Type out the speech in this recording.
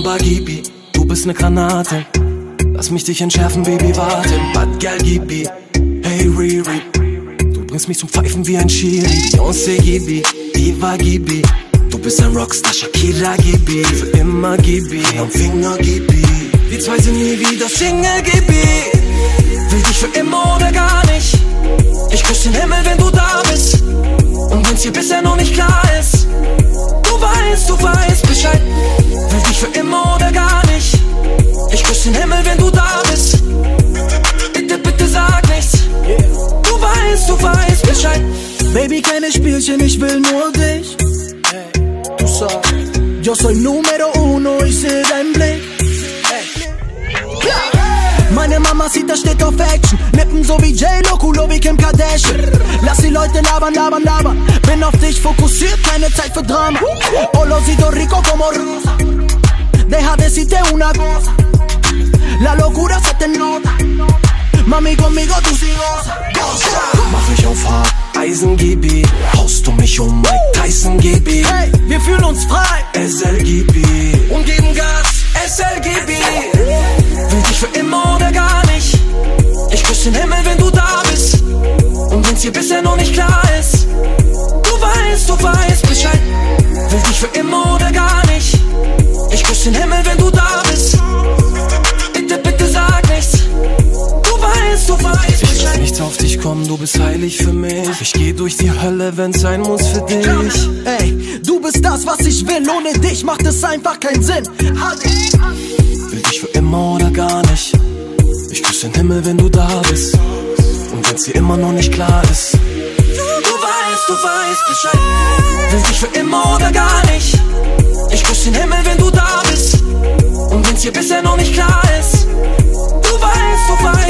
Gibi, du bist ne Granate. Lass mich dich entschärfen, Baby, warte. Bad Girl Gibi, hey Riri, du bringst mich zum Pfeifen wie ein Schiri. Beyoncé Gibi, Diva Gibi, du bist ein Rockstar, Shakira Gibi. Für immer Gibi, am Finger Gibi. Wir zwei sind nie wieder Single Gibi. Will dich für immer oder gar nicht. Ich küss den Himmel, wenn du da bist. Und wenn's dir bisher noch nicht klar ist, du weißt Bescheid. Will dich für immer oder gar nicht. Ich küss den Himmel, wenn du da bist. Bitte, bitte sag nichts. Du weißt Bescheid. Baby, keine Spielchen, ich will nur dich. Yo soy número uno, ich seh dein Blick. Meine Mama sieht, das steht auf Action. Lippen so wie J-Lo, Culo wie Kim Kardashian. Lass die Leute labern, labern, labern. Bin auf dich fokussiert, keine Zeit für Drama. Olorcito rico como rosa. Deja decirte una cosa. La locura se te nota. Mami, conmigo tú sí goza. Mach mich auf hart, Eisen Gibi. Haust du mich um Mike Tyson Gibi. Hey, wir fühlen uns frei. SL Gibi. Und geben Gas, SL Gibi. Will dich für immer oder gar nicht. Ich küss den Himmel, wenn du da bist. Und wenn's dir bisher noch nicht klar ist, du weißt Bescheid. Will dich für immer oder gar nicht. Ich küss den Himmel, wenn du da bist. Bitte, bitte sag nichts. Du weißt Bescheid. Ich lass nichts auf dich kommen, du bist heilig für mich. Ich geh durch die Hölle, wenn's sein muss für dich. Ey, du bist das, was ich will. Ohne dich macht es einfach keinen Sinn. Will dich für immer oder gar nicht. Ich küss den Himmel, wenn du da bist. Und wenn's dir immer noch nicht klar ist, du weißt Bescheid. Will dich für immer oder gar nicht. Ich küss den Himmel, wenn du da bist. Und wenn's dir bisher noch nicht klar ist, du weißt